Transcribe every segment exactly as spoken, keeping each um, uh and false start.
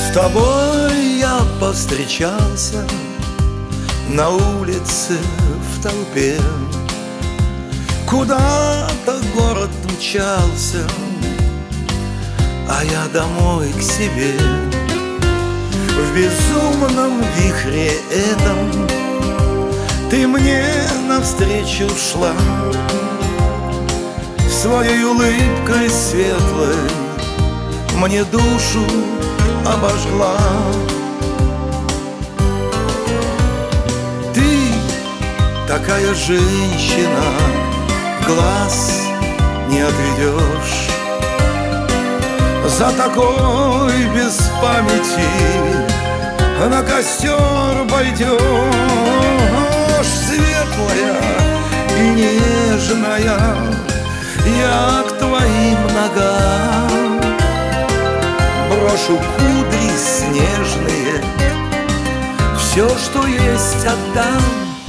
С тобой я повстречался на улице в толпе. Куда-то город мчался, а я домой к себе. В безумном вихре этом ты мне навстречу шла, своей улыбкой светлой мне душу обожгла. Ты такая женщина, глаз не отведешь. За такой без памяти на костер пойдешь. Светлая и нежная, я к твоим ногам брошу кудри снежные, все, что есть, отдам.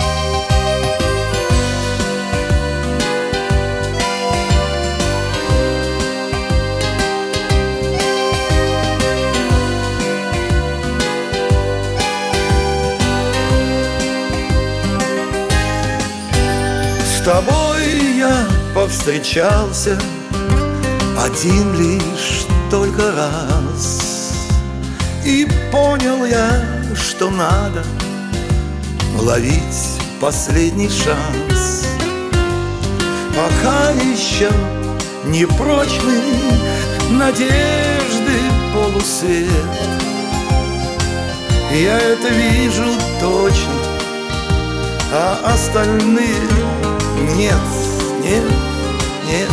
С тобой я повстречался один лишь только раз, и понял я, что надо ловить последний шанс. Пока еще не прочный надежды полусвет, я это вижу точно, а остальные нет, нет, нет.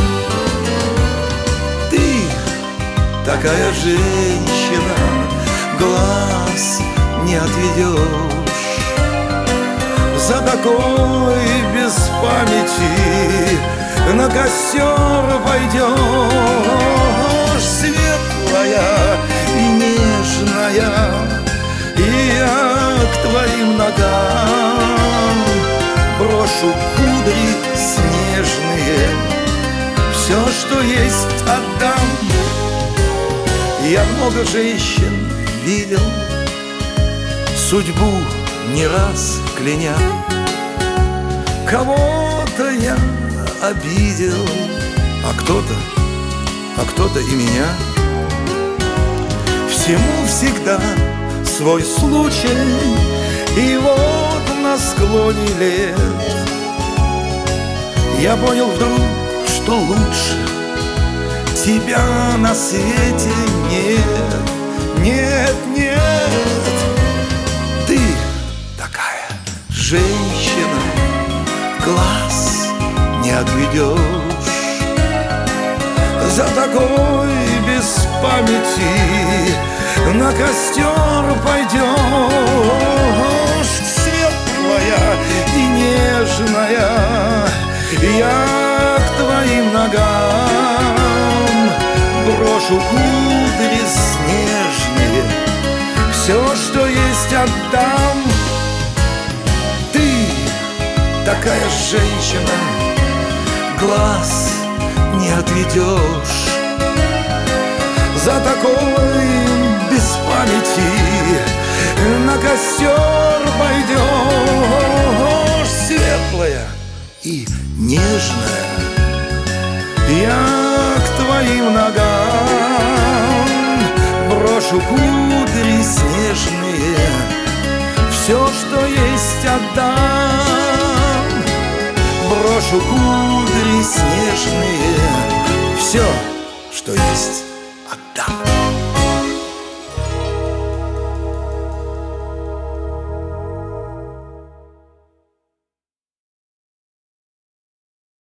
Ты такая женщина, глаз не отведешь. За такой без памяти на костер пойдешь. Светлая и нежная, и я к твоим ногам брошу кудри снежные, все, что есть, отдам. Я много женщин видел, судьбу не раз кляня. Кого-то я обидел, а кто-то, а кто-то и меня. Всему всегда свой случай, и вот на склоне лет я понял вдруг, что лучше тебя на свете нет, нет, нет. Ты такая женщина, глаз не отведешь. За такой без памяти на костер пойдешь. Светлая и нежная, я к твоим ногам брошу кудри снежные, все, что есть, отдам. Ты такая женщина, глаз не отведешь. За такой без памяти на костер пойдешь. Светлая и нежная, я к твоим ногам брошу кудри снежные, все, что есть, отдам. Брошу кудри снежные, все, что есть, отдам.